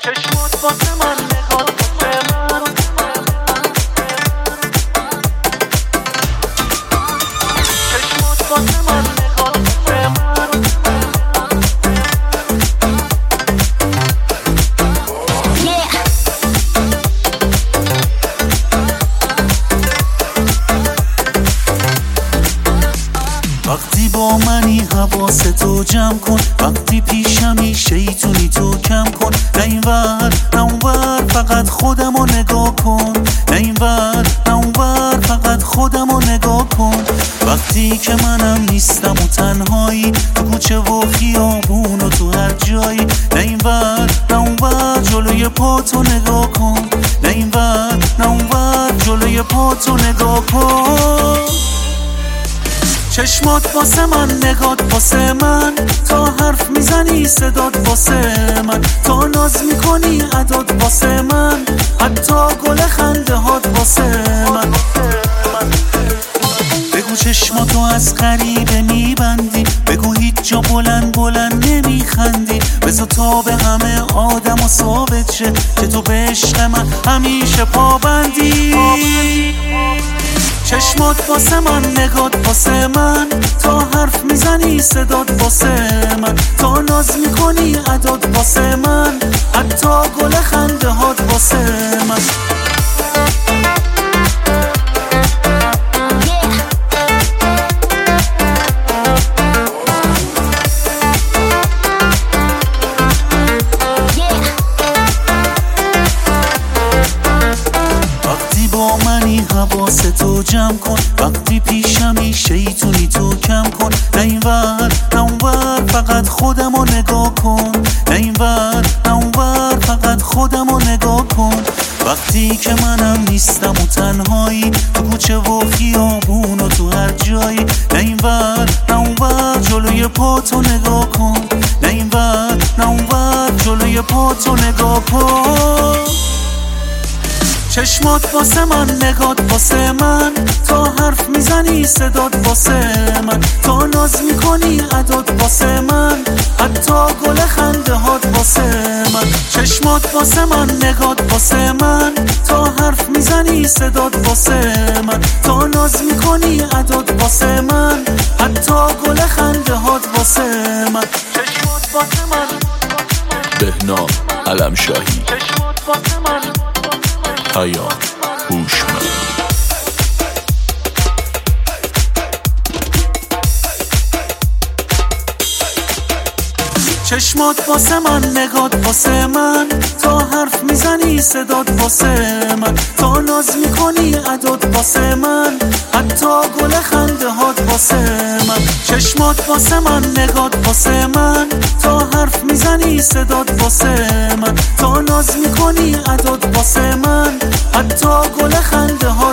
چشمات واسه من نگات واسه من چشمات واسه من نگات واسه من وقتی با منی حواستو جمع کن، وقتی پیشمی شیطونی تو کم کن. نه اینور نه اونور فقط خودمو نگاه کن، نه اینور نه اونور فقط خودمو نگاه کن. وقتی که منم نیستم و تنهایی تو کوچه و خیابون و تو هر جایی. نه اینور نه اونور جلوی پاتو نگاه کن، نه اینور نه اونور جلوی پاتو نگاه کن. چشمات واسه من نگات واسه من، تا حرف میزنی صدات واسه من، تا ناز میکنی عداد واسه من، حتی گل خنده هات واسه من. بگو چشماتو از غریبه میبندی، بگو هیچ جا بلند بلند نمیخندی. بذار تا به همه آدم و ثابت شه که تو به عشق من همیشه پابندی. چشمات واسه من نگات واسه من، تا حرف میزنی صدات واسه من، تا ناز میکنی عداد واسه من، حتی گل خنده هات واسه من. با منی حواستو جمع کن، وقتی پیشمی شیطونی تو کم کن. نه اینور نه اونور فقط خودمو نگاه کن، نه اینور نه اونور فقط خودمو نگاه کن. وقتی که منم نیستم و تنهایی تو کوچه و خیابون و تو هر جایی. نه اینور نه اونور جلوی پاتو نگاه کن، نه اینور نه اونور جلوی پاتو نگاه کن. چشمات واسه من نگات واسه من، تا حرف میزنی صدات واسه من، تا ناز میکنی عداد واسه من، حتی گل خنده هات واسه من. چشمات واسه من نگات واسه من، تا حرف میزنی صدات واسه من، تا ناز میکنی عداد واسه من، حتی گل خنده هات واسه من. چشمات واسه من بهنام علمشاهی، چشمات واسه من پیام هوشمند. چشمات واسه من نگات واسه من، تا حرف میزنی صدات واسه من، تا ناز میکنی عداد واسه من، حتی گل خنده هات واسه من. چشمات واسه من نگات واسه من، تا حرف میزنی صدات واسه من، تا ناز میکنی عداد واسه من، حتی گل خنده هات